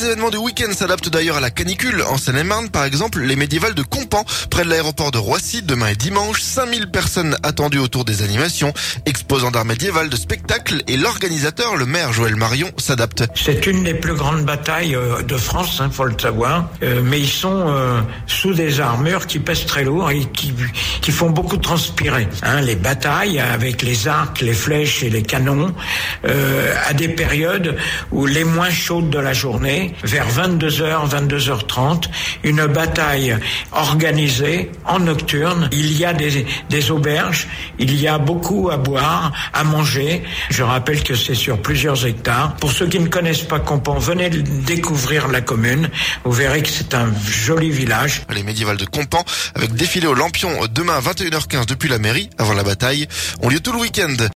Les événements du week-end s'adaptent d'ailleurs à la canicule. En Seine-et-Marne, par exemple, les médiévales de Compan, près de l'aéroport de Roissy, demain et dimanche. 5000 personnes attendues autour des animations. Exposant d'art médiéval, de spectacles, et l'organisateur, le maire Joël Marion, s'adapte. C'est une des plus grandes batailles de France, faut le savoir. Mais ils sont sous des armures qui pèsent très lourd et qui font beaucoup transpirer. Les batailles avec les arcs, les flèches et les canons, à des périodes où les moins chaudes de la journée, vers 22h, 22h30, une bataille organisée en nocturne. Il y a des auberges, il y a beaucoup à boire, à manger. Je rappelle que c'est sur plusieurs hectares. Pour ceux qui ne connaissent pas Compan, venez découvrir la commune. Vous verrez que c'est un joli village. Les médiévales de Compan, avec défilé au Lampion demain à 21h15 depuis la mairie, avant la bataille, ont lieu tout le week-end.